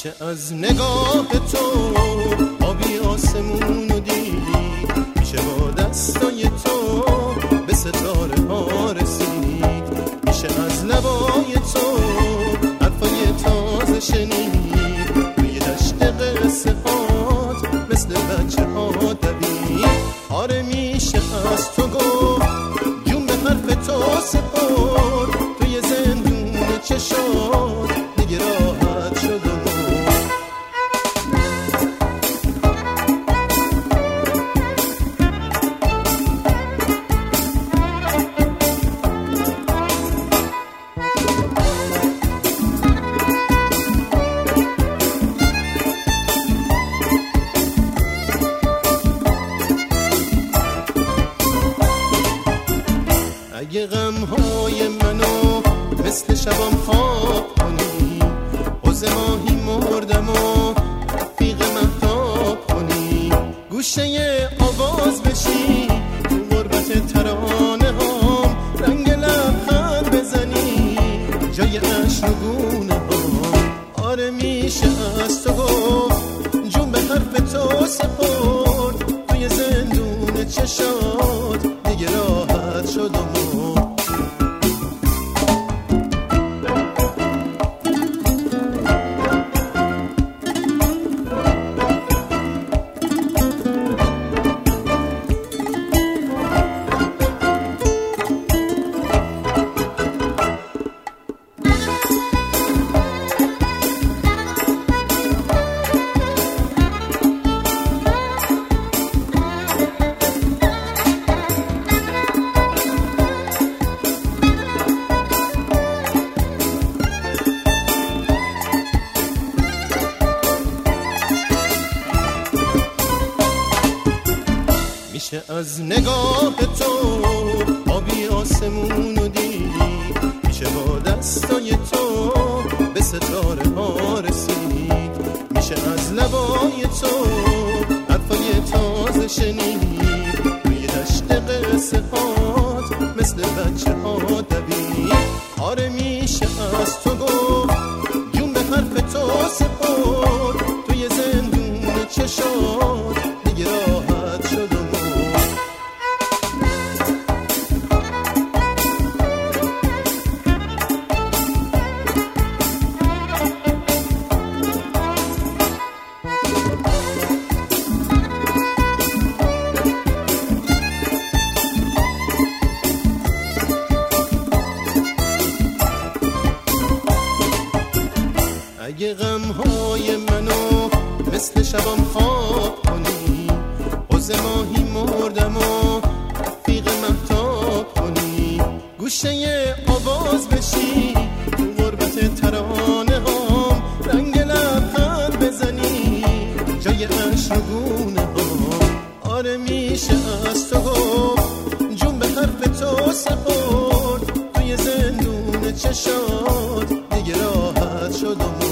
میشه از نگاه تو آبی آسمونو دید، میشه با دستای تو به ستاره ها رسید، میشه از لبای تو حرفای تازه شنید، توی دشت قصه هات مثل بچه ها دوید. آره میشه از تو گفت جون به حرف تو سپرد، توی زندون چشات دیگه راحت شد و اگه غمهای منو مثل شبام خواب کنی، حوض ماهی مردم و رفیق مهتاب کنی، گوشه آواز بشی تو غربت ترانه هام، رنگ لبخند بزنی جای اشنگونه هام. آره میشه از تو گفت جون به حرف تو سپرد، توی زندون چشات دیگه راحت شد و میشه از نگاه تو آبی آسمونو دید، میشه با دستای تو به ستاره ها رسید، میشه از لبای تو حرفای تازه شنید، توی دشت قصه هات مثل بچه ها دوید. آره میشه از تو گفت جون به حرف تو سپرد، توی زندون چشات دیگه راحت شد و اگه غمهای منو مثل شبام خواب کنی، حوض ماهی مردم و رفیق مهتاب کنی، گوشه آواز بشی تو غربت ترانه هام، رنگ لبخند بزنی جای اشنگونه هام. آره میشه از تو گفت جون به حرف تو سپرد، توی زندون چشات دیگه راحت شد و